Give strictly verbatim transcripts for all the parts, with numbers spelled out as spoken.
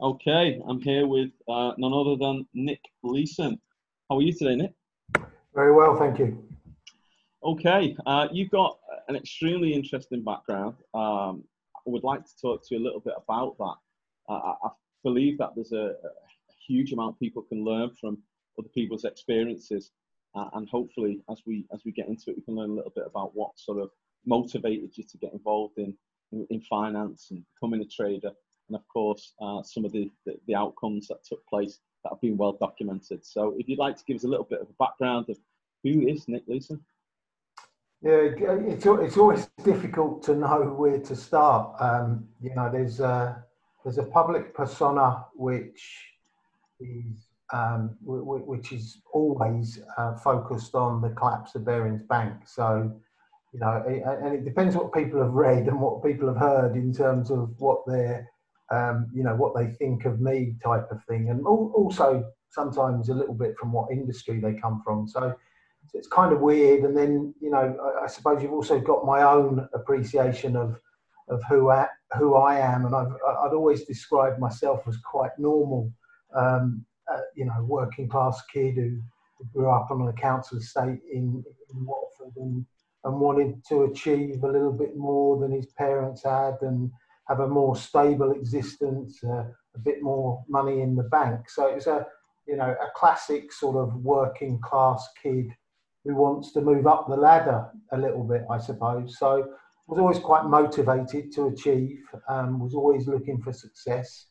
Okay, I'm here with uh, none other than Nick Leeson. How are you today, Nick? Very well, thank you. Okay, uh, you've got an extremely interesting background. Um, I would like to talk to you a little bit about that. Uh, I, I believe that there's a, a huge amount people can learn from other people's experiences, uh, and hopefully, as we as we get into it, we can learn a little bit about what sort of motivated you to get involved in in, in finance and becoming a trader. And of course, uh, some of the, the, the outcomes that took place that have been well documented. So if you'd like to give us a little bit of a background of who is Nick Leeson? Yeah, it's it's always difficult to know where to start. Um, you know, there's a there's a public persona which is um, which is always uh, focused on the collapse of Barings Bank. So, you know, and it depends what people have read and what people have heard in terms of what they're um, you know, what they think of me type of thing, and also sometimes a little bit from what industry they come from. So. So it's kind of weird, and then you know, I, I suppose you've also got my own appreciation of of who I, who I am, and I've I'd always described myself as quite normal, um, uh, you know, working class kid who, who grew up on a council estate in, in Watford and and wanted to achieve a little bit more than his parents had and have a more stable existence, uh, a bit more money in the bank. So it was a you know a classic sort of working class kid who wants to move up the ladder a little bit, I suppose. So was always quite motivated to achieve, um, was always looking for success.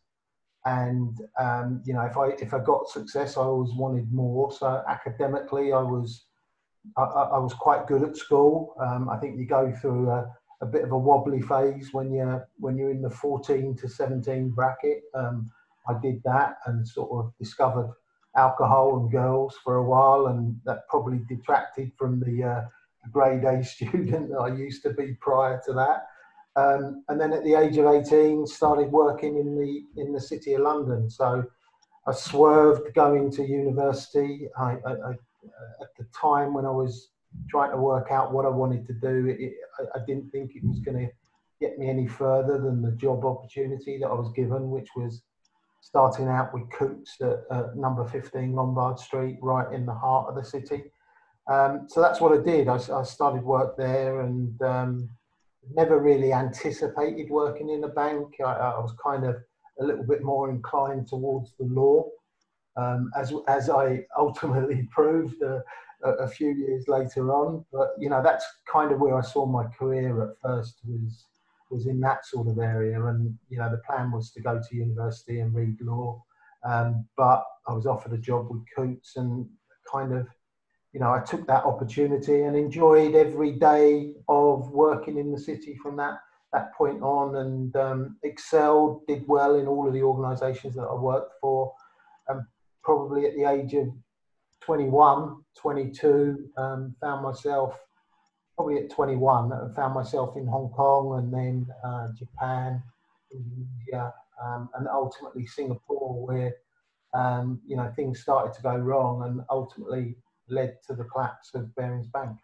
And, um, you know, if I if I got success, I always wanted more. So academically, I was I, I was quite good at school. Um, I think you go through a, a bit of a wobbly phase when you're, when you're in the fourteen to seventeen bracket. Um, I did that and sort of discovered alcohol and girls for a while, and that probably detracted from the uh, grade A student that I used to be prior to that. Um, and then at the age of eighteen, started working in the in the City of London. So I swerved going to university. I, I, I at the time when I was trying to work out what I wanted to do, it, it, I, I didn't think it was going to get me any further than the job opportunity that I was given, which was starting out with Coutts at uh, number fifteen Lombard Street, right in the heart of the city. Um, so that's what I did. I, I started work there and um, never really anticipated working in a bank. I, I was kind of a little bit more inclined towards the law, um, as as I ultimately proved uh, a, a few years later on. But you know, that's kind of where I saw my career at first, was was in that sort of area. And you know, the plan was to go to university and read law, um, but I was offered a job with Coutts and kind of, you know, I took that opportunity and enjoyed every day of working in the city from that that point on, and um, excelled, did well in all of the organisations that I worked for. And probably at the age of twenty-one, twenty-two, um, found myself, probably at twenty-one, I found myself in Hong Kong and then uh, Japan, Indonesia, um, and ultimately Singapore, where um, you know, things started to go wrong and ultimately led to the collapse of Barings Bank.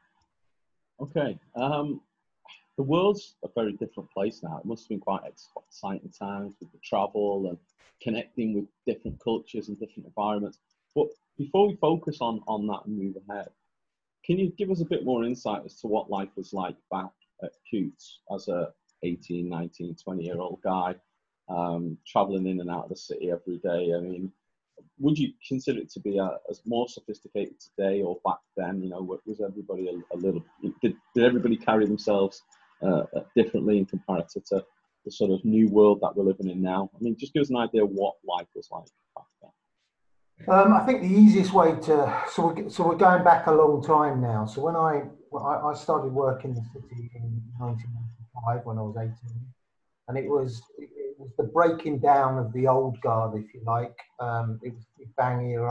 Okay. Um, the world's a very different place now. It must have been quite exciting times with the travel and connecting with different cultures and different environments. But before we focus on, on that and move ahead, can you give us a bit more insight as to what life was like back at Coutts as a eighteen, nineteen, twenty year old guy, um, traveling in and out of the city every day? I mean, would you consider it to be a, as more sophisticated today or back then? You know, was everybody a, a little, did, did everybody carry themselves uh, differently in comparison to the sort of new world that we're living in now? I mean, just give us an idea of what life was like back then. Um, I think the easiest way to, so we're, so we're going back a long time now. So when I, I started working in the city in nineteen ninety-five when I was eighteen, and it was, it was the breaking down of the old guard, if you like. Um, it was the Big Bang era.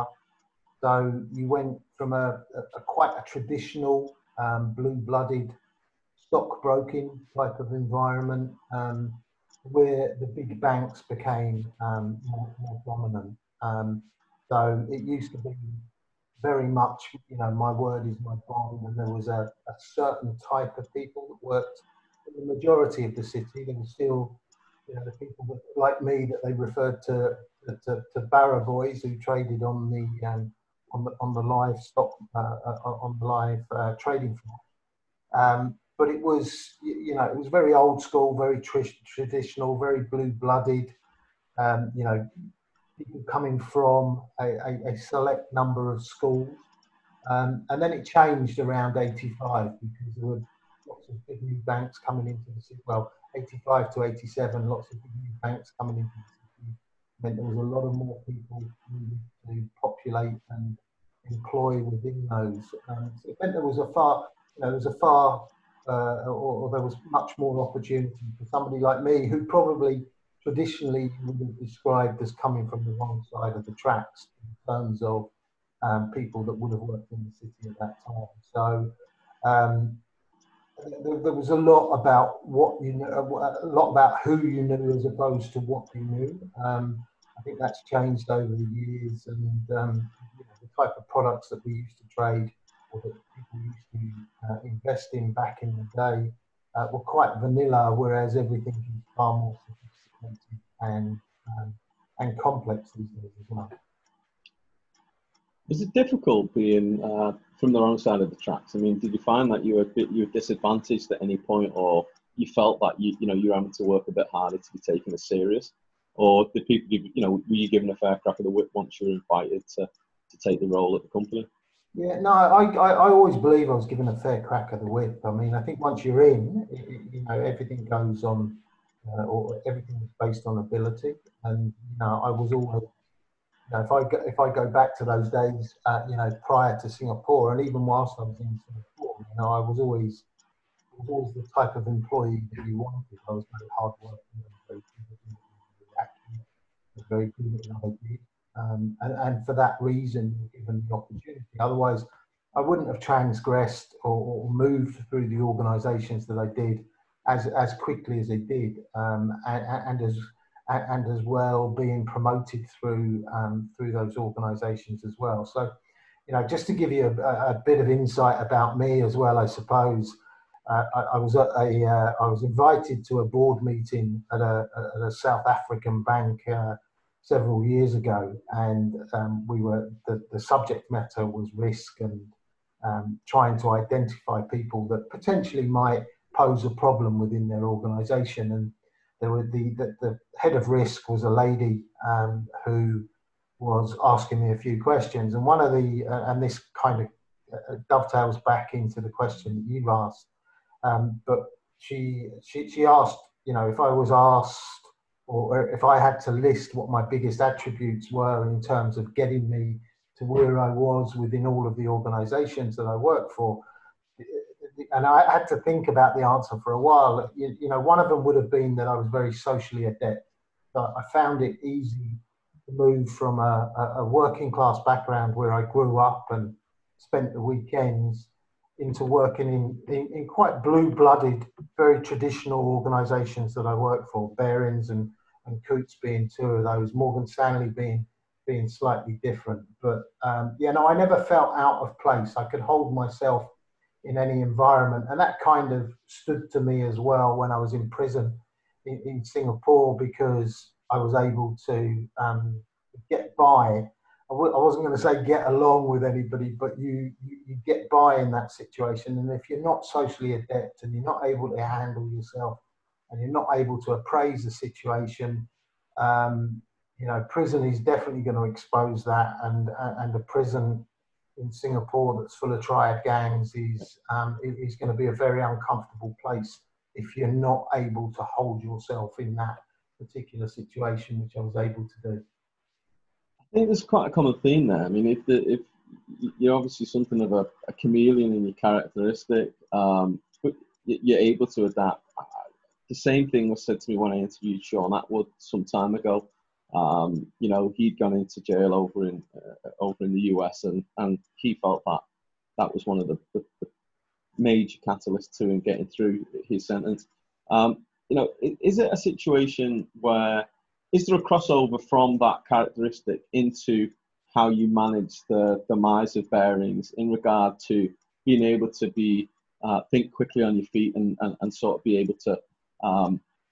So you went from a, a, a quite a traditional, um, blue-blooded stockbroking type of environment, um, where the big banks became um, more, more dominant. Um, so it used to be very much, you know, my word is my bond, and there was a, a certain type of people that worked in the majority of the city. There was still you know, the people that, like me, that they referred to to, to Barra boys who traded on the um, on the on the live stock uh, on the live uh, trading floor. Um, but it was, you know, it was very old school, very tr- traditional, very blue-blooded. Um, you know, people coming from a, a, a select number of schools. Um, and then it changed around eighty-five because there were lots of big new banks coming into the city. Well, eighty-five to eighty-seven, lots of big new banks coming into the city. Meant there was a lot of more people needed to populate and employ within those. Um, so it meant there was a far, you know, there was a far, uh, or, or there was much more opportunity for somebody like me who probably traditionally would have described as coming from the wrong side of the tracks in terms of um, people that would have worked in the city at that time. So um, there, there was a lot about what you know, a lot about who you knew as opposed to what you knew. Um, I think that's changed over the years, and um, you know, the type of products that we used to trade or that people used to uh, invest in back in the day uh, were quite vanilla, whereas everything is far more sophisticated and um, and complex these days as well. Was it difficult being uh, from the wrong side of the tracks? I mean, did you find that you were a bit you were disadvantaged at any point, or you felt that you you know you were having to work a bit harder to be taken as serious, or did people give you know were you given a fair crack of the whip once you were invited to to take the role at the company? Yeah, no, I, I, I always believe I was given a fair crack of the whip. I mean, I think once you're in, it, it, you know, everything goes on, uh, or everything is based on ability. And you know, I was always, you know, if I go, if I go back to those days, uh, you know, prior to Singapore, and even whilst I was in Singapore, you know, I was always, I was always the type of employee that you wanted. I was very hardworking, very good, very good at what I did. Um, and, and for that reason, given the opportunity. Otherwise, I wouldn't have transgressed or, or moved through the organisations that I did as as quickly as I did, um, and, and as and as well being promoted through um, through those organisations as well. So, you know, just to give you a, a bit of insight about me as well, I suppose. Uh, I, I was at a uh, I was invited to a board meeting at a, at a South African bank. Uh, several years ago, and um, we were the, the subject matter was risk and um, trying to identify people that potentially might pose a problem within their organisation. And there were the, the the head of risk was a lady um, who was asking me a few questions, and one of the uh, and this kind of uh, dovetails back into the question that you've asked, um, but she she she asked, you know, if I was asked, or if I had to list what my biggest attributes were in terms of getting me to where I was within all of the organizations that I work for. And I had to think about the answer for a while. You, you know, one of them would have been that I was very socially adept. So I found it easy to move from a, a working class background where I grew up and spent the weekends into working in, in, in quite blue-blooded, very traditional organisations that I work for, Barings and, and Coutts being two of those, Morgan Stanley being being slightly different. But um, yeah, no, I never felt out of place. I could hold myself in any environment, and that kind of stood to me as well when I was in prison in, in Singapore, because I was able to um, get by. I w- I wasn't going to say get along with anybody, but you, you, you get by in that situation. And if you're not socially adept and you're not able to handle yourself and you're not able to appraise the situation, um, you know, prison is definitely going to expose that. And, and a prison in Singapore that's full of triad gangs is, um, is going to be a very uncomfortable place if you're not able to hold yourself in that particular situation, which I was able to do. I think there's quite a common theme there. I mean, if the, if you're obviously something of a, a chameleon in your characteristic, um, but you're able to adapt. The same thing was said to me when I interviewed Sean Atwood some time ago. Um, you know, he'd gone into jail over in uh, over in the U S, and, and he felt that that was one of the, the, the major catalysts to him getting through his sentence. Um, you know, is it a situation where, is there a crossover from that characteristic into how you manage the demise of Barings in regard to being able to be uh, think quickly on your feet and, and, and sort of be able to um,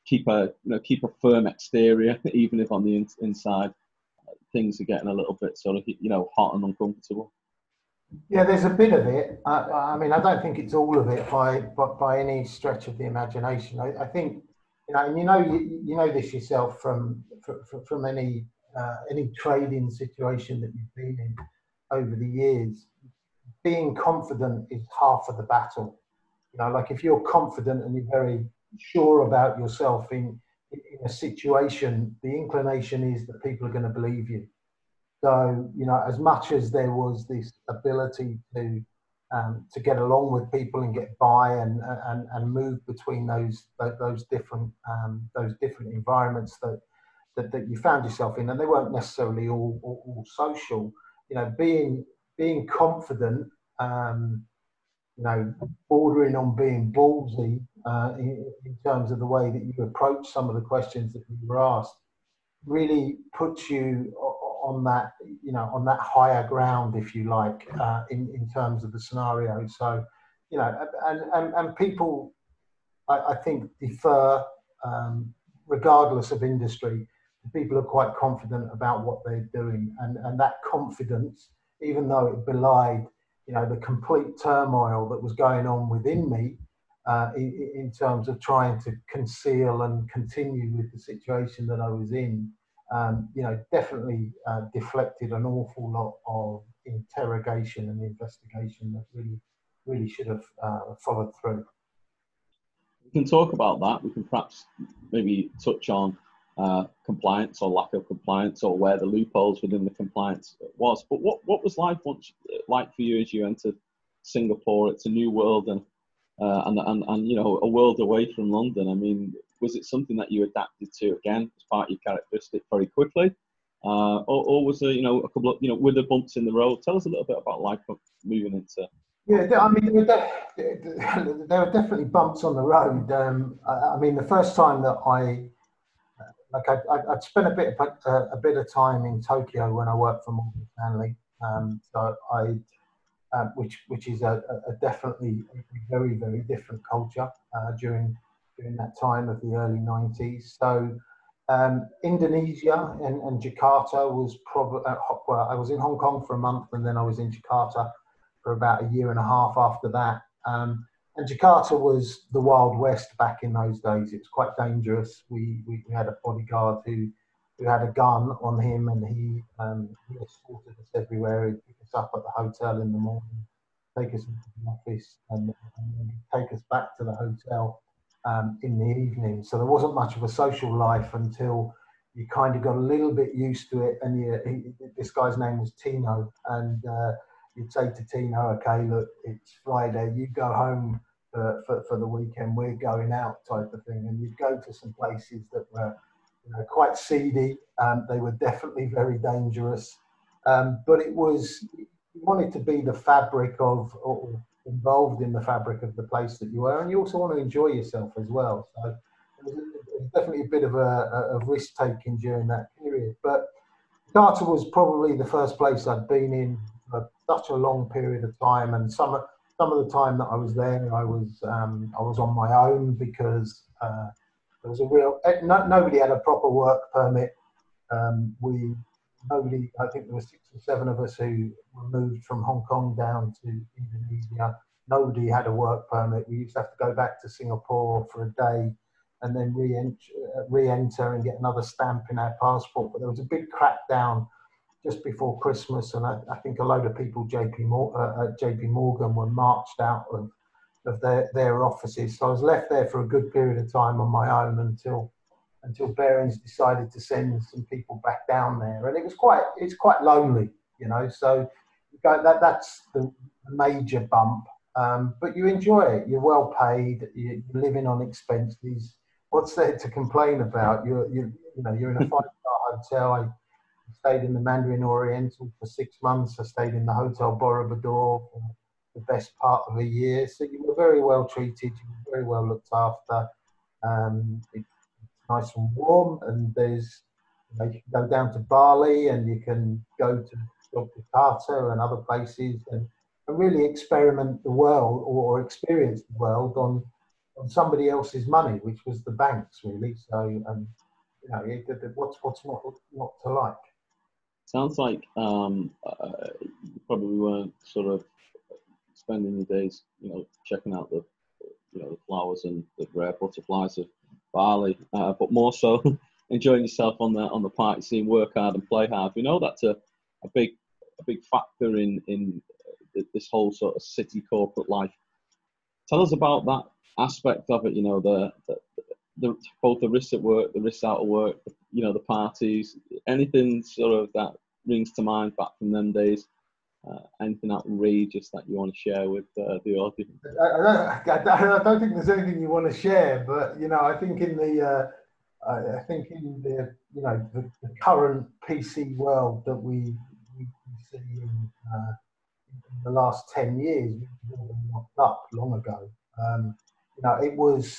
keep a you know keep a firm exterior, even if on the in, inside things are getting a little bit sort of you know hot and uncomfortable. Yeah, there's a bit of it. Uh, I mean, I don't think it's all of it by by, by any stretch of the imagination. I, I think, you know, and you know, you, you know this yourself from from, from any uh, any trading situation that you've been in over the years. Being confident is half of the battle. You know, like if you're confident and you're very sure about yourself in in a situation, the inclination is that people are going to believe you. So, you know, as much as there was this ability to um, to get along with people and get by and and, and move between those those different um, those different environments that, that that you found yourself in, and they weren't necessarily all all, all social. You know, being being confident, um, you know, bordering on being ballsy uh, in, in terms of the way that you approach some of the questions that you were asked, really puts you on that, you know, on that higher ground, if you like, uh, in in terms of the scenario. So, you know, and and, and people, I, I think, defer, um, regardless of industry. People are quite confident about what they're doing, and and that confidence, even though it belied, you know, the complete turmoil that was going on within me. Uh, in, in terms of trying to conceal and continue with the situation that I was in, um, you know, definitely uh, deflected an awful lot of interrogation and investigation that really, really should have uh, followed through. We can talk about that. We can perhaps maybe touch on uh, compliance or lack of compliance, or where the loopholes within the compliance was. But what, what was life once, like for you as you entered Singapore? It's a new world, and uh, and, and and you know, a world away from London. I mean, was it something that you adapted to again as part of your characteristic very quickly, uh, or, or was there, you know, a couple of, you know, were there bumps in the road? Tell us a little bit about life moving into. Yeah, I mean, there were, de- there were definitely bumps on the road. Um, I, I mean, the first time that I, like, I, I'd spent a bit, of, uh, a bit of time in Tokyo when I worked for Morgan Stanley. Um, so I, uh, which which is a, a definitely a very very different culture uh, during during that time of the early nineties. So um, Indonesia and, and Jakarta was probably uh, well, I was in Hong Kong for a month, and then I was in Jakarta for about a year and a half after that. Um, and Jakarta was the Wild West back in those days. It was quite dangerous. We we, we had a bodyguard who who had a gun on him, and he um, he escorted us everywhere. He'd pick us up at the hotel in the morning, take us into the office, and, and then take us back to the hotel um, in the evening. So there wasn't much of a social life until you kind of got a little bit used to it. And you, he, this guy's name was Tino, and uh, you'd say to Tino, "Okay, look, it's Friday. You go home for, for, for the weekend. We're going out," type of thing. And you'd go to some places that were, you know, quite seedy. Um, they were definitely very dangerous, um, but it was, you wanted to be the fabric of, or involved in the fabric of the place that you were, and you also want to enjoy yourself as well. So it was, it was definitely a bit of a, a risk taking during that period. But Jakarta was probably the first place I'd been in for such a long period of time, and some some of the time that I was there, I was um, I was on my own because. Uh, There was a real, no, nobody had a proper work permit. Um, we, nobody, I think there were six or seven of us who were moved from Hong Kong down to Indonesia. Nobody had a work permit. We used to have to go back to Singapore for a day and then re-enter, re-enter and get another stamp in our passport. But there was a big crackdown just before Christmas, and I, I think a load of people, J P Morgan, uh, J P Morgan, were marched out of of their, their offices. So I was left there for a good period of time on my own until until Barings decided to send some people back down there. And it was quite, it's quite lonely, you know, so that that's the major bump. Um, but you enjoy it, you're well paid, you're living on expenses. What's there to complain about? You're, you you know, you're in a five-star hotel. I stayed in the Mandarin Oriental for six months. I stayed in the Hotel Borobudur for the best part of a year. So you were very well treated, you were very well looked after. Um, it's nice and warm, and there's, you know, you can go down to Bali, and you can go to Yogyakarta and other places, and, and really experiment the world, or experience the world on on somebody else's money, which was the banks, really. So, um, you know, it, it, what's what's not not to like? Sounds like um, uh, you probably weren't sort of spending your days, you know, checking out the, you know, the flowers and the rare butterflies of Bali, uh, but more so enjoying yourself on the on the party scene, work hard and play hard. We know that's a, a big a big factor in in this whole sort of city corporate life. Tell us about that aspect of it. You know, the, the, the both the risks at work, the risks out of work. You know, the parties. Anything sort of that rings to mind back from them days. Uh, anything outrageous that you want to share with uh, the audience? I, I, don't, I don't think there's anything you want to share, but you know, I think in the uh, I, I think in the you know the, the current P C world that we, we see in, uh, in the last ten years, we've all been knocked up long ago. Um, you know, it was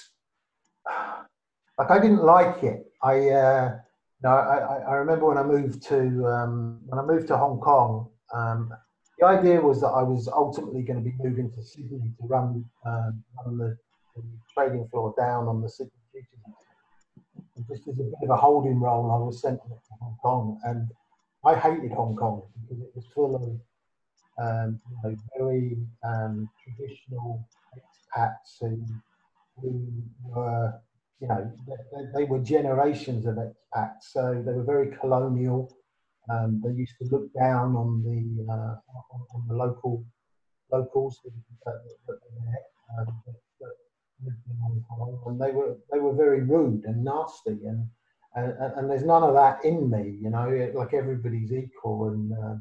like I didn't like it. I uh, no, I, I remember when I moved to um, when I moved to Hong Kong. Um, the idea was that I was ultimately going to be moving to Sydney to run, um, run the, the trading floor down on the Sydney Futures. And just as a bit of a holding role, I was sent to Hong Kong, and I hated Hong Kong because it was full of um, you know, very um, traditional expats who, who were, you know, they, they were generations of expats, so they were very colonial. Um, they used to look down on the uh, on, on the local locals that, that, that they met, um, that, that lived in Hong Kong, and they were they were very rude and nasty, and and, and there's none of that in me, you know. Like everybody's equal, and uh,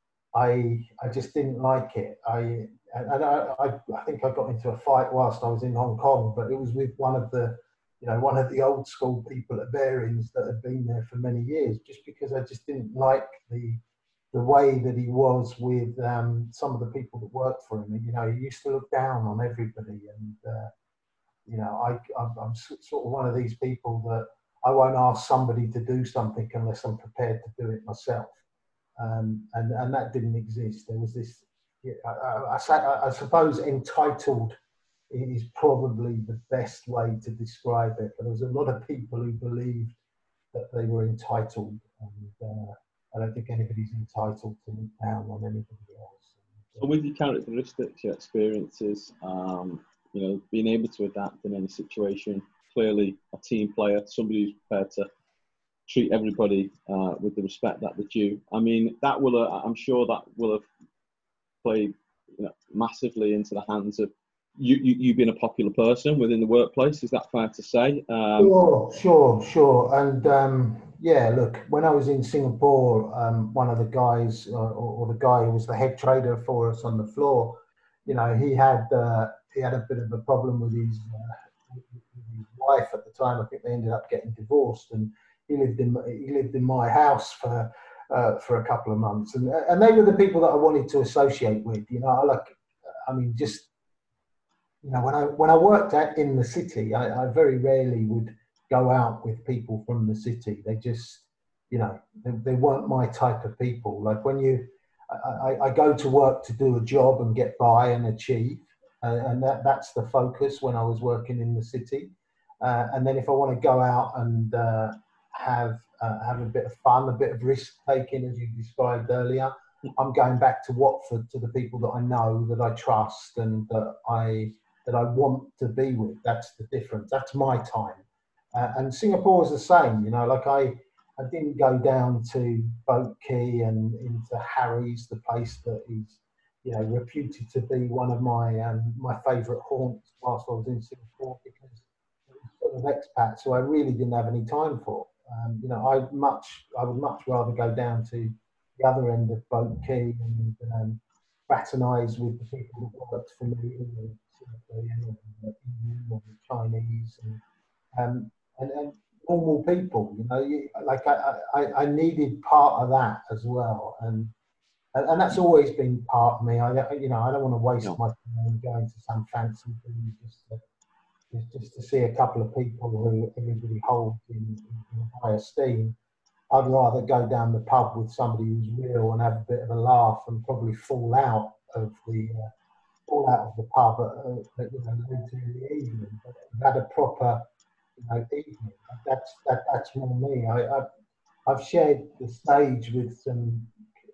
I I just didn't like it. I and I, I I think I got into a fight whilst I was in Hong Kong, but it was with one of the you know, one of the old school people at Barings that had been there for many years, just because I just didn't like the the way that he was with um, some of the people that worked for him. You know, he used to look down on everybody, and uh, you know, I I'm, I'm sort of one of these people that I won't ask somebody to do something unless I'm prepared to do it myself, um, and and that didn't exist. There was this, I, I, I, I suppose, entitled is probably the best way to describe it. But there was a lot of people who believed that they were entitled, and uh, I don't think anybody's entitled to look down on anybody else. So with your characteristics, your experiences, um, you know, being able to adapt in any situation, clearly a team player, somebody who's prepared to treat everybody uh, with the respect that they're due. I mean, that will, uh, I'm sure that will have played, you know, massively into the hands of You, you, you being a popular person within the workplace. Is that fair to say? Um, sure, sure, sure. And um, yeah, look, when I was in Singapore, um, one of the guys, uh, or, or the guy who was the head trader for us on the floor, you know, he had uh, he had a bit of a problem with his, uh, with his wife at the time. I think they ended up getting divorced, and he lived in he lived in my house for uh, for a couple of months, and and they were the people that I wanted to associate with. You know, I like, I mean, just. You know, when I when I worked at in the city, I, I very rarely would go out with people from the city. They just, you know, they, they weren't my type of people. Like when you, I, I go to work to do a job and get by and achieve, uh, and that that's the focus when I was working in the city. Uh, and then if I want to go out and uh, have uh, have a bit of fun, a bit of risk taking, as you described earlier, I'm going back to Watford, to the people that I know, that I trust, and that I that I want to be with. That's the difference. That's my time. Uh, and Singapore is the same. You know, like I, I didn't go down to Boat Quay and into Harry's, the place that is, you know, reputed to be one of my um, my favourite haunts whilst I was in Singapore, because it was full of expats who I really didn't have any time for. Um, you know, I much I would much rather go down to the other end of Boat Quay and um, fraternise with the people that worked for me, you know, Indian or the Chinese, and, um, and and normal people. You know, you, like I, I, I needed part of that as well, and and, and that's always been part of me. I you know I don't want to waste no. my time going to some fancy thing just to just, just to see a couple of people who everybody holds in, in, in high esteem. I'd rather go down the pub with somebody who's real and have a bit of a laugh and probably fall out of the uh, all out of the pub at, at you know, later in the evening, but had a proper, you know, evening. That's that, that's more me. I, I've, I've shared the stage with some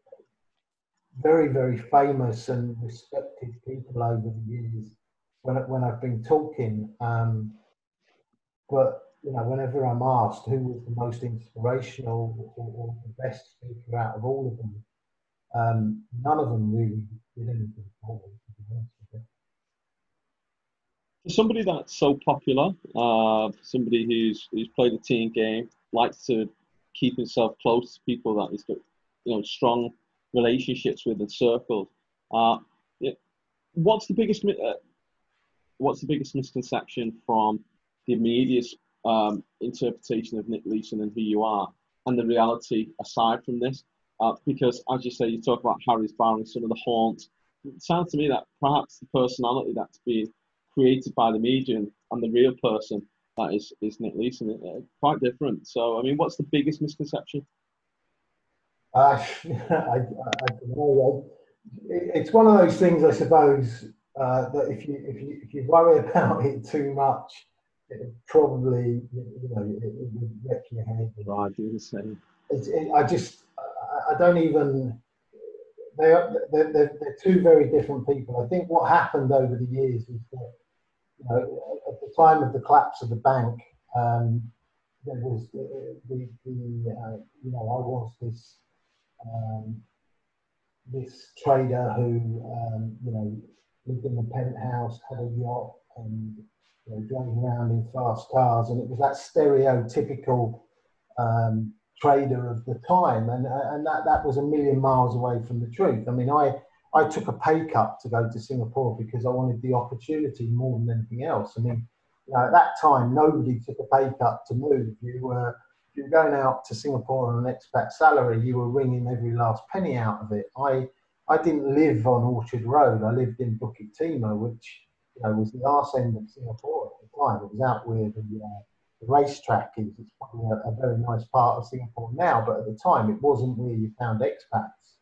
very, very famous and respected people over the years when when I've been talking. Um, but you know, whenever I'm asked who was the most inspirational or, or the best speaker out of all of them, um, none of them really did anything for me, to be honest with you. For somebody that's so popular, uh, for somebody who's who's played a team game, likes to keep himself close to people that he's got, you know, strong relationships with and circles. Uh, it, what's the biggest uh, what's the biggest misconception from the immediate um, interpretation of Nick Leeson and who you are, and the reality aside from this? Uh, because, as you say, you talk about Harry's Bar and some of the haunts. It sounds to me that perhaps the personality that's being created by the medium and the real person that is, is Nick Leeson are quite different. So, I mean, what's the biggest misconception? Uh, I, I, I don't know. It's one of those things, I suppose, uh, that if you if you if you worry about it too much, it probably, you know, it, it would wreck your head. Right, I do the same. It's, it, I just I, I don't even. They are they're, they're, they're two very different people. I think what happened over the years is that, you know, at the time of the collapse of the bank, um, there was the, the, the uh, you know, I was this. Um, this trader who, um, you know, lived in a penthouse, had a yacht, and, you know, drove around in fast cars, and it was that stereotypical um, trader of the time, and and that that was a million miles away from the truth. I mean, I I took a pay cut to go to Singapore because I wanted the opportunity more than anything else. I mean, you know, at that time, nobody took a pay cut to move. You were if you were going out to Singapore on an expat salary, you were wringing every last penny out of it. I I didn't live on Orchard Road. I lived in Bukit Timah, which, you know, was the arse end of Singapore at the time. It was out where the, uh, the racetrack is. It's probably a, a very nice part of Singapore now, but at the time it wasn't where you found expats.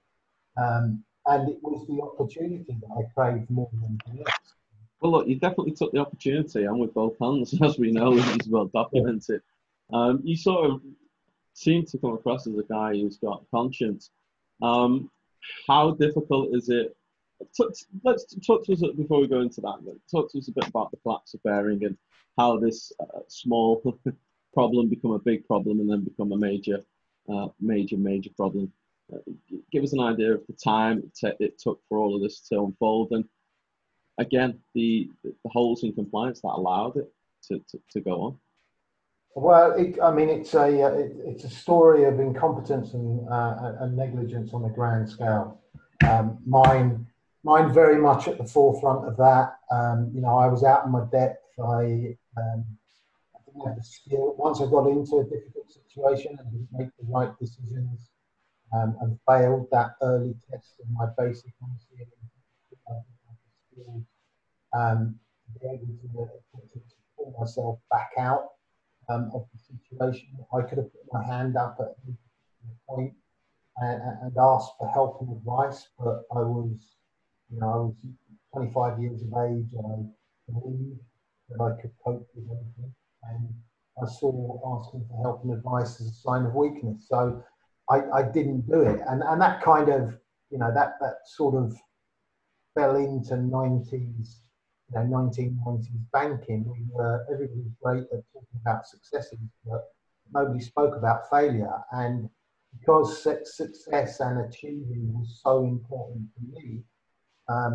Um, and it was the opportunity that I craved more than anything else. Well, look, you definitely took the opportunity, and with both hands, as we know, which is well documented. Um, you sort of seem to come across as a guy who's got conscience. Um, how difficult is it? Let's talk to us before we go into that. Talk to us a bit about the collapse of Baring and how this uh, small problem become a big problem and then become a major, uh, major, major problem. Uh, give us an idea of the time it, it took for all of this to unfold, and again, the the holes in compliance that allowed it to, to, to go on. Well, it, I mean, it's a it, it's a story of incompetence and, uh, and negligence on a grand scale. Um, mine, mine, very much at the forefront of that. Um, you know, I was out in my depth. I, um, I didn't have the skill. Once I got into a difficult situation and didn't make the right decisions, um, and failed that early test of my basic honesty and skills, um, to be able to, to, to pull myself back out Um, of the situation. I could have put my hand up at any point and, and asked for help and advice, but I was, you know, I was twenty-five years of age, and I believed that I could cope with anything, and I saw asking for help and advice as a sign of weakness. So I, I didn't do it, and and that kind of, you know, that that sort of fell into nineties. You know, nineteen nineties banking. We were, everybody was great at talking about successes, but nobody spoke about failure. And because success and achieving was so important to me, um,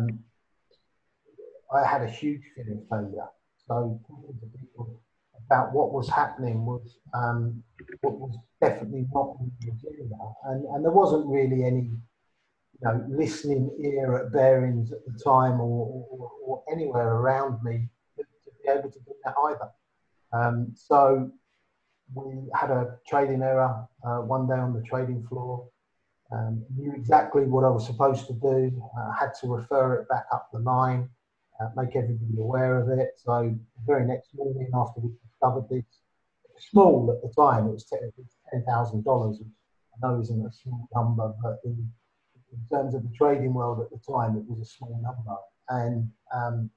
I had a huge fear of failure. So talking to people about what was happening was um, what was definitely not on the agenda, and and there wasn't really any, you know, listening ear at Barings at the time, or, or, or anywhere around me to, to be able to do that either. Um, so we had a trading error uh, one day on the trading floor. Um, knew exactly what I was supposed to do. Uh, had to refer it back up the line, uh, make everybody aware of it. So the very next morning after we discovered this, it was small at the time, it was ten thousand dollars, which I know isn't a small number, but in in terms of the trading world at the time, it was a small number. and um,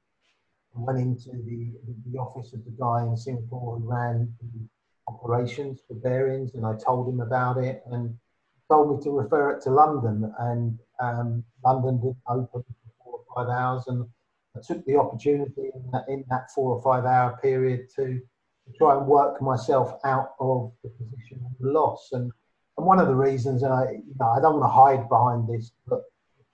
went into the, the office of the guy in Singapore who ran the operations for Bearings, and I told him about it, and told me to refer it to London, and um, London didn't open for four or five hours, and I took the opportunity in that, in that four or five hour period to, to try and work myself out of the position of the loss. And, and one of the reasons, and I, you know, I don't want to hide behind this, but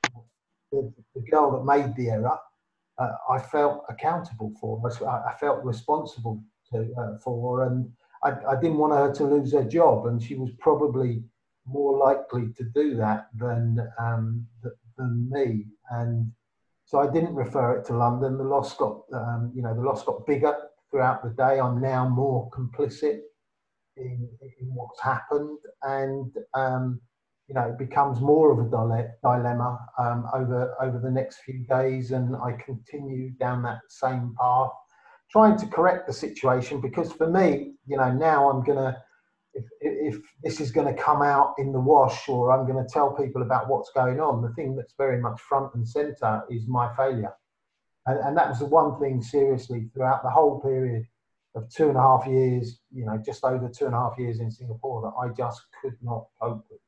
the, the girl that made the error, uh, I felt accountable for. I, I felt responsible to, uh, for, and I, I didn't want her to lose her job, and she was probably more likely to do that than um, than me. And so I didn't refer it to London. The loss got, um, you know, the loss got bigger throughout the day. I'm now more complicit in, in what's happened, and um, you know, it becomes more of a dile- dilemma um, over over the next few days. And I continue down that same path, trying to correct the situation, because for me, you know, now I'm gonna. If, if this is going to come out in the wash, or I'm going to tell people about what's going on, the thing that's very much front and center is my failure. And, and that was the one thing, seriously, throughout the whole period of two and a half years, you know, just over two and a half years in Singapore, that I just could not cope with.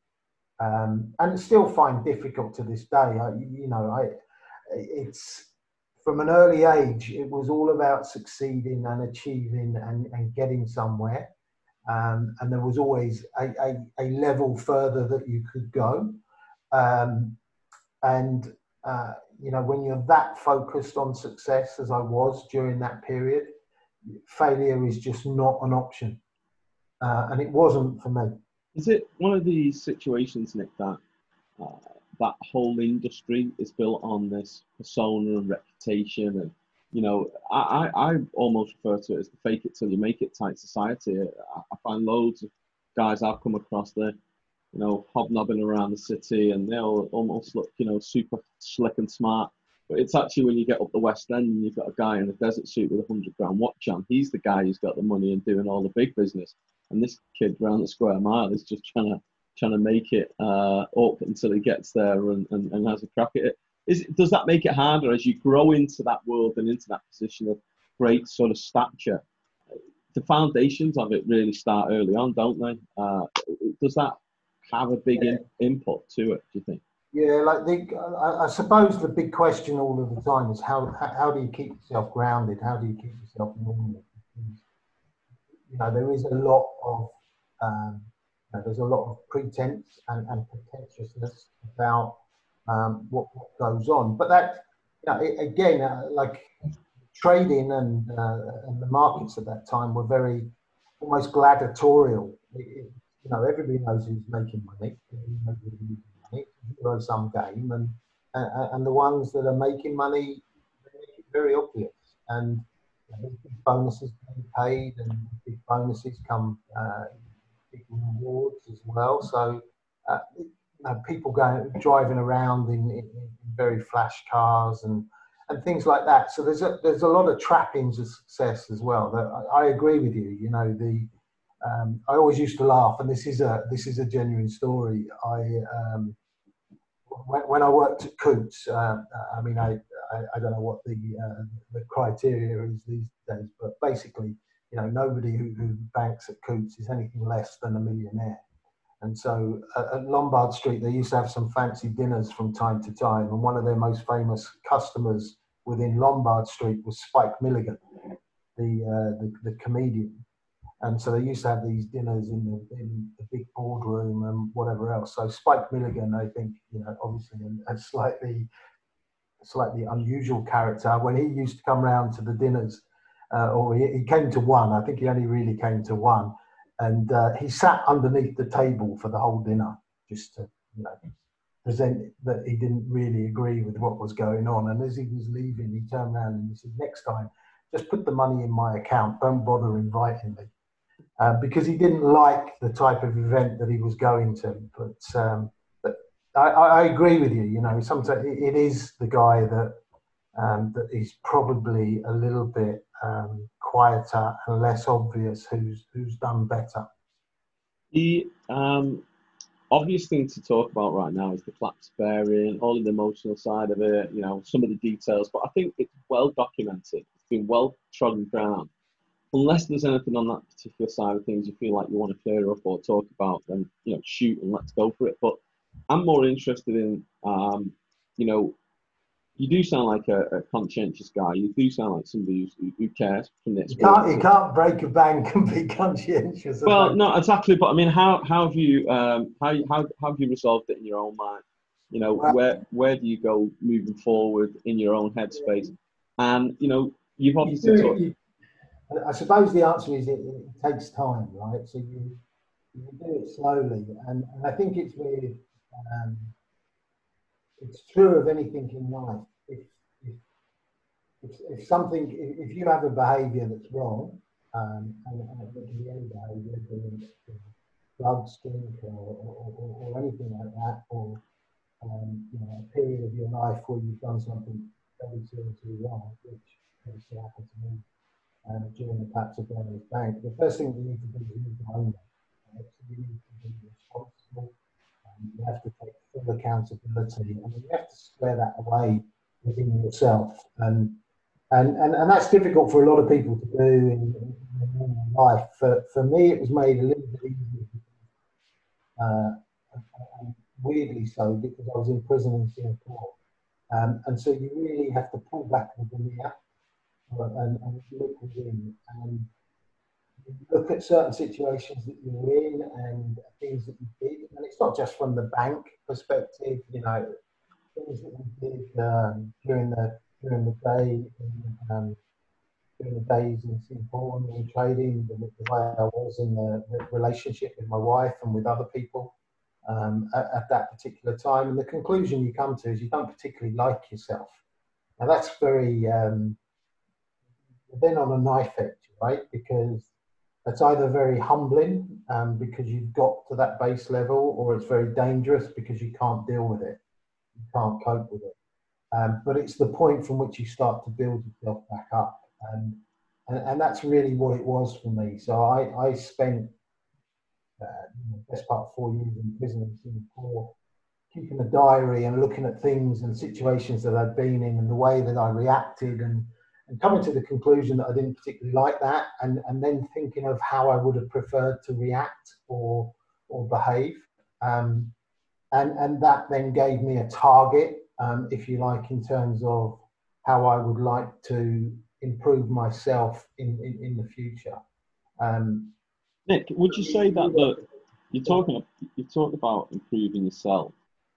Um, and still find difficult to this day. I, you know, I, it's from an early age, it was all about succeeding and achieving and, and getting somewhere. Um, and there was always a, a, a level further that you could go. Um, and, uh, you know, when you're that focused on success, as I was during that period, failure is just not an option. Uh, and it wasn't for me. Is it one of these situations, Nick, that uh, that whole industry is built on this persona and reputation? And, you know, I, I, I almost refer to it as the fake it till you make it type society. I, I find loads of guys I've come across there, you know, hobnobbing around the city, and they'll almost look, you know, super slick and smart. But it's actually when you get up the West End and you've got a guy in a desert suit with a hundred grand watch on, he's the guy who's got the money and doing all the big business. And this kid around the square mile is just trying to trying to make it uh, up until he gets there and, and, and has a crack at it. Is, does that make it harder as you grow into that world and into that position of great sort of stature? The foundations of it really start early on, don't they? Uh, does that have a big Yeah. in, input to it, do you think? Yeah, like the, I, I suppose the big question all of the time is how, how do you keep yourself grounded? How do you keep yourself normal? You know, there is a lot of, um, you know, there's a lot of pretense and, and pretentiousness about um, what, what goes on. But that, you know, it, again, uh, like trading and, uh, and the markets at that time were very almost gladiatorial. It, it, you know, everybody knows who's making money. Everybody knows who's losing money. It's zero sum game, and, and and the ones that are making money, they make it very obvious. And you know, big bonuses being paid, and big bonuses come uh, big rewards as well. So uh, you know, people going driving around in, in, in very flash cars and and things like that. So there's a there's a lot of trappings of success as well. That I, I agree with you. You know, the um, I always used to laugh, and this is a this is a genuine story. I um, when, when I worked at Coutts, uh, I mean, I, I I don't know what the uh, the criteria is these days, but basically, you know, nobody who, who banks at Coutts is anything less than a millionaire. And so uh, at Lombard Street, they used to have some fancy dinners from time to time. And one of their most famous customers within Lombard Street was Spike Milligan, the, uh, the, the comedian. And so they used to have these dinners in the, in the big boardroom and whatever else. So Spike Milligan, I think, you know, obviously a, a slightly, slightly unusual character. When he used to come round to the dinners, uh, or he, he came to one, I think he only really came to one. And uh, he sat underneath the table for the whole dinner, just to, you know, present that he didn't really agree with what was going on. And as he was leaving, he turned around and he said, "Next time, just put the money in my account. Don't bother inviting me." Uh, because he didn't like the type of event that he was going to. But um, but I, I agree with you. You know, sometimes it is the guy that um, that is probably a little bit um, quieter and less obvious who's who's done better. The um, obvious thing to talk about right now is the collapse bearing, all of the emotional side of it, you know, some of the details. But I think it's well documented. It's been well trodden ground. Unless there's anything on that particular side of things you feel like you want to clear up or talk about, then, you know, shoot and let's go for it. But I'm more interested in, um, you know, you do sound like a, a conscientious guy. You do sound like somebody who, who cares from the You can't, experience. you can't break a bank and be conscientious. Well, About no, exactly. But I mean, how how have you um, how how how have you resolved it in your own mind? You know, well, where where do you go moving forward in your own headspace? And you know, you've you obviously do it. talked. You, I suppose the answer is it, it takes time, right? So you you do it slowly, and, and I think it's with um, it's true of anything in life. If if, if, if something, if, if you have a behaviour that's wrong, um, and, and it can be any behaviour, being drugs, drink, or, or, or, or anything like that, or um, you know, a period of your life where you've done something very seriously wrong, which obviously happened to me um, during the collapse of Barings Bank. The first thing you need to do is you need to own that. Right? So you need to be responsible. Um, you have to take full accountability, and you have to square that away within yourself. And and and, and that's difficult for a lot of people to do in, in, in normal life. For for me, it was made a little bit easier. Uh, and weirdly so, because I was in prison in Singapore. Um, and so you really have to pull back the veneer and, and look within and look at certain situations that you're in and things that you did. And it's not just from the bank perspective, you know, things that we did um, during the during the day, in, um, during the days in Singapore and in trading, the, the way I was in the, the relationship with my wife and with other people. Um, at, at that particular time. And the conclusion you come to is you don't particularly like yourself. Now that's very, um, then on a knife edge, right? Because it's either very humbling um, because you've got to that base level, or it's very dangerous because you can't deal with it. You can't cope with it. Um, but it's the point from which you start to build yourself back up. And, and, and that's really what it was for me. So I, I spent uh, you know, best part of four years in prison in Singapore, keeping a diary and looking at things and situations that I'd been in and the way that I reacted, and, and coming to the conclusion that I didn't particularly like that, and, and then thinking of how I would have preferred to react or or behave. Um, and, and that then gave me a target, um, if you like, in terms of how I would like to improve myself in, in, in the future. Um, Nick, would you say that the you're talking you talked about improving yourself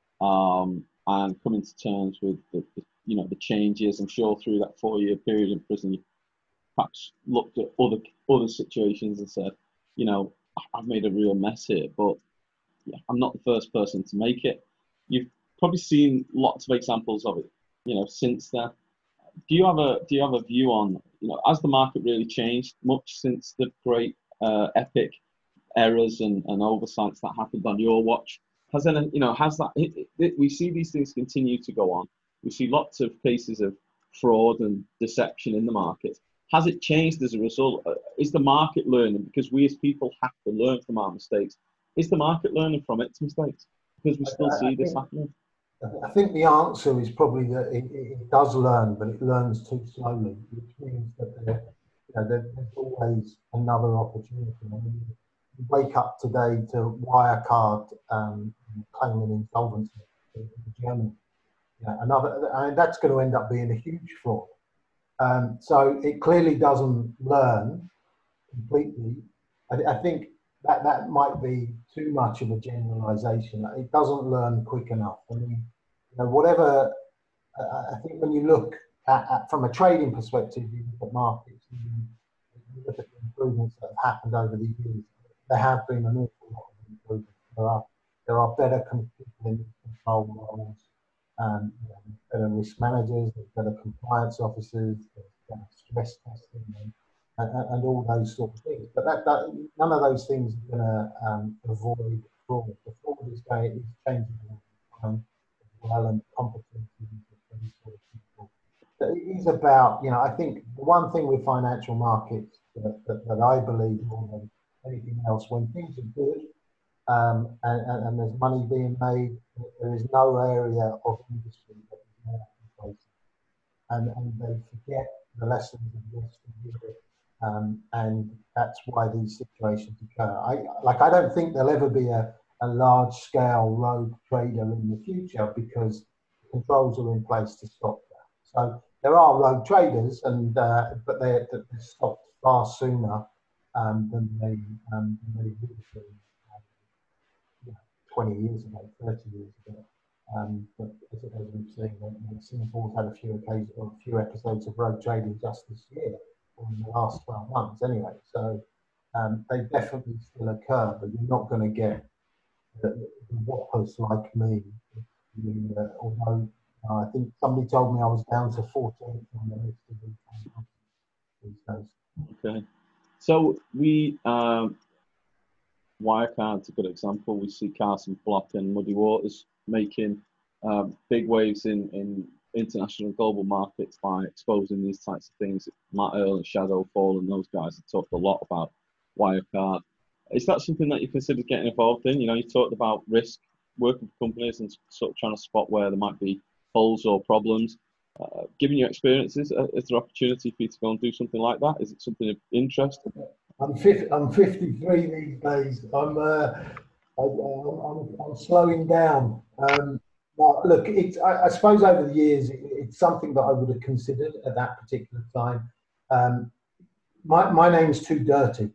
um, and coming to terms with the, the you know the changes? I'm sure through that four year period in prison, you perhaps looked at other other situations and said, you know, I've made a real mess here, but yeah, I'm not the first person to make it. You've probably seen lots of examples of it, you know, since then. Do you have a do you have a view on, you know, has the market really changed much since the great uh, epic errors and, and oversights that happened on your watch? Has any, you know, has that, it, it, we see these things continue to go on. We see lots of cases of fraud and deception in the market. Has it changed as a result? Is the market learning? Because we as people have to learn from our mistakes. Is the market learning from its mistakes? Because we still I, I see this think happening. I think the answer is probably that it, it does learn, but it learns too slowly, which means that there, you know, there, there's always another opportunity. I mean, you wake up today to Wirecard um, claiming insolvency in Germany. You know, another, and that's going to end up being a huge fraud. Um, so it clearly doesn't learn completely. I, I think that that might be too much of a generalization. It doesn't learn quick enough. I mean, you know, whatever. Uh, I think when you look at, at from a trading perspective, you look at markets, you, you look at the improvements that have happened over the years. There have been an awful lot of improvements. There are there are better people in control roles, um, you know, better risk managers, there's better compliance officers, there's better stress testing, and, and, and all those sort of things. But that, that none of those things are going to um, avoid fraud. The fraud is going is changing all the time as well, and competency of these sort of people. But it is about, you know, I think the one thing with financial markets that, that, that I believe more than anything else, when things are good, um, and, and, and there's money being made. There is no area of industry that is more complacent, and, and they forget the lessons of yesteryear, um, and that's why these situations occur. I like. I don't think there'll ever be a, a large-scale rogue trader in the future because controls are in place to stop that. So there are rogue traders, and uh, but they're, they're stopped far sooner um, than they um, than they would have been um, twenty years ago, thirty years ago. Um, but as, as we've seen, uh, Singapore's had a few occasions, or a few episodes of rogue trading just this year, or in the last twelve months anyway. So um, they definitely still occur, but you're not going to get the, the whoppers like me. You, uh, although uh, I think somebody told me I was down to fourteenth on the list of these days. Okay. So we, um, Wirecard's a good example. We see Carson Block and Muddy Waters making um, big waves in, in international and global markets by exposing these types of things. Matt Earl and Shadow Fall and those guys have talked a lot about Wirecard. Is that something that you consider getting involved in? You know, you talked about risk, working with companies and sort of trying to spot where there might be holes or problems. Uh, given your experiences, uh, is there opportunity for you to go and do something like that? Is it something of interest? I'm fifty, I'm fifty-three these days. I'm uh, I, I'm, I'm slowing down. Um, but look, it's, I, I suppose over the years, it, it's something that I would have considered at that particular time. Um, my my name's too dirty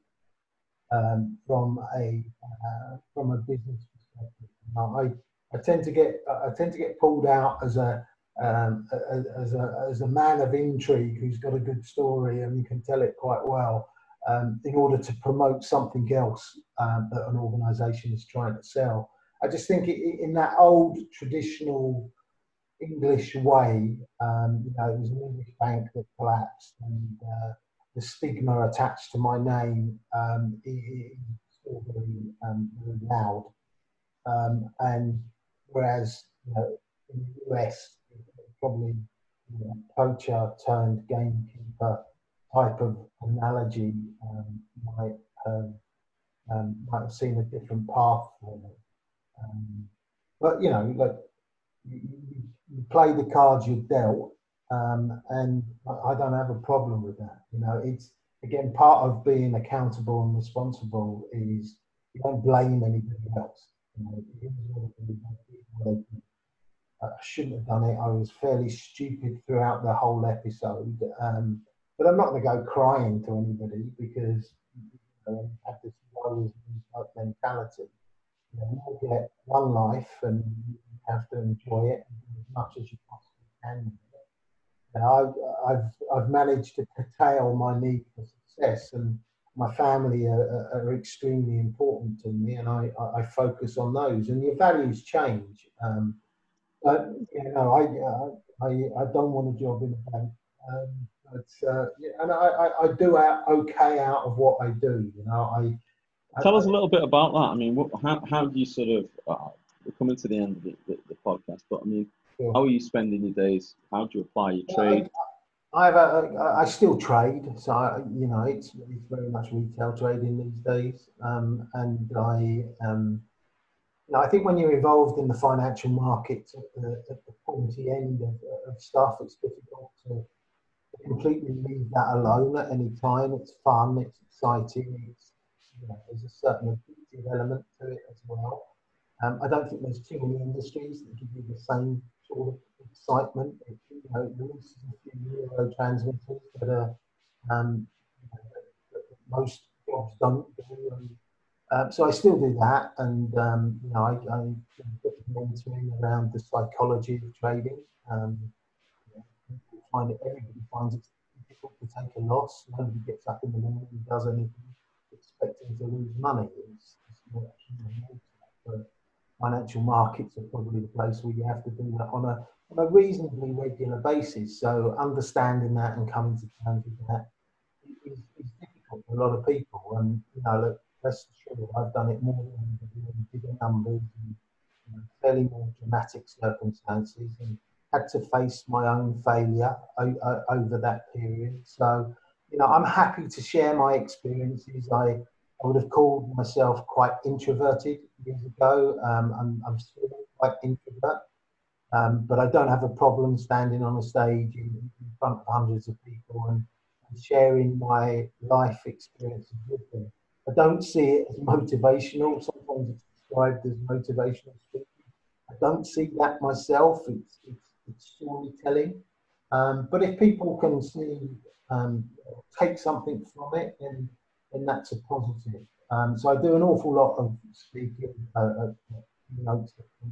um, from a uh, from a business perspective. I I tend to get I tend to get pulled out as a um, as a as a man of intrigue who's got a good story and you can tell it quite well. Um, in order to promote something else um, that an organisation is trying to sell. I just think it, in that old traditional English way, um, you know, it was an English bank that collapsed and uh, the stigma attached to my name um, is still very, um, very loud. Um, and whereas, you know, in the U S, probably you know, poacher turned gamekeeper type of analogy um, might have um, might have seen a different path for me. Um, but you know, look, you, you play the cards you're dealt, um, and I don't have a problem with that. You know, it's again part of being accountable and responsible is you don't blame anybody else. You know, I shouldn't have done it. I was fairly stupid throughout the whole episode. Um, but I'm not going to go crying to anybody because you know, I have this woes mentality. You know, you get one life and you have to enjoy it as much as you possibly can. You know, I, I've, I've managed to curtail my need for success, and my family are, are extremely important to me, and I, I focus on those. And your values change. Um, But you know, I I I don't want a job in a bank. Um, but uh, yeah, and I, I, I do out okay out of what I do. You know, I, I Tell I, us a little bit about that. I mean, what, how how do you sort of uh, we're coming to the end of the, the, the podcast, but I mean, yeah. how are you spending your days? How do you apply your trade? I, I have a, I still trade, so I, you know, it's it's very much retail trading these days, um, and I um. Now, I think when you're involved in the financial markets at the, at the pointy end of, of stuff, it's difficult to completely leave that alone at any time. It's fun, it's exciting, it's, you know, there's a certain addictive element to it as well. Um, I don't think there's too many industries that give you the same sort of excitement. It, you know, it releases a few neurotransmitters that are um, you know, that, that most jobs don't do. And, um, so I still do that, and um, you know, I, I get mentoring around the psychology of trading. Um, you know, people find it, everybody finds it difficult to take a loss. Nobody gets up in the morning and does anything expecting to lose money. It's, it's not human nature. But financial markets are probably the place where you have to do that on a on a reasonably regular basis. So understanding that and coming to terms with that is, is difficult for a lot of people. And you know, look, rest assured, I've done it more than in bigger numbers and you know, fairly more dramatic circumstances, and had to face my own failure over that period. So, you know, I'm happy to share my experiences. I I would have called myself quite introverted years ago. Um, I'm, I'm still quite introvert, um, but I don't have a problem standing on a stage in, in front of hundreds of people and, and sharing my life experiences with them. I don't see it as motivational. Sometimes it's described as motivational speaking. I don't see that myself. It's, it's, it's storytelling. Um, but if people can see, um, take something from it, then, then that's a positive. Um, so I do an awful lot of speaking, uh, uh, notes,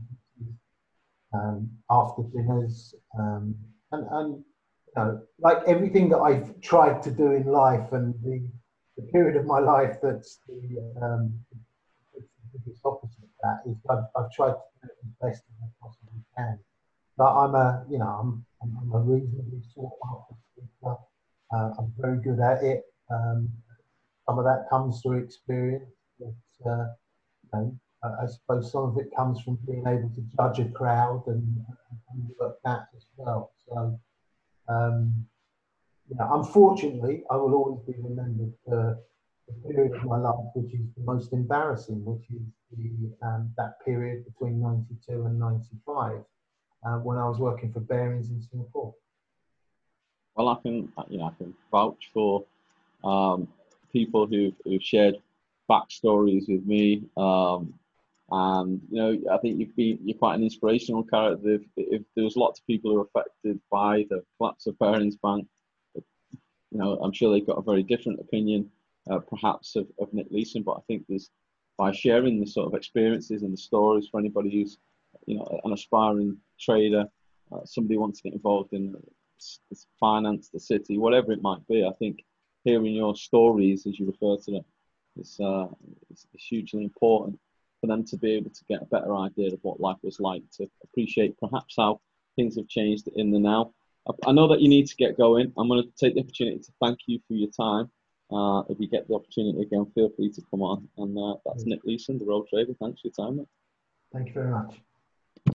um, after dinners, um, and, and you know, like everything that I've tried to do in life, and the, the period of my life that's the, um, the biggest opposite of that is I've, I've tried to do it as best as I possibly can. But I'm a, you know, I'm, I'm, I'm a reasonably sought after speaker. Uh, I'm very good at it. Um, some of that comes through experience, but uh, you know, I, I suppose some of it comes from being able to judge a crowd and, and work that as well. So, um, you know, unfortunately, I will always be remembered for the period of my life which is the most embarrassing, which is the um, that period between ninety-two and ninety-five. Uh, when I was working for Barings in Singapore. Well, I can, you know, I can vouch for um, people who've, who've shared backstories with me, um, and you know, I think you've been you're quite an inspirational character. If, if there was lots of people who are affected by the collapse of Barings Bank, you know, I'm sure they've got a very different opinion, uh, perhaps of, of Nick Leeson. But I think there's by sharing the sort of experiences and the stories for anybody who's, you know, an aspiring trader, uh, somebody who wants to get involved in finance, the city, whatever it might be. I think hearing your stories, as you refer to them, is uh, it's, it's hugely important for them to be able to get a better idea of what life was like, to appreciate perhaps how things have changed in the now. I, I know that you need to get going. I'm going to take the opportunity to thank you for your time. Uh, if you get the opportunity again, feel free to come on. And uh, that's Nick Leeson, the Road Trader. Thanks for your time, mate. Thank you very much.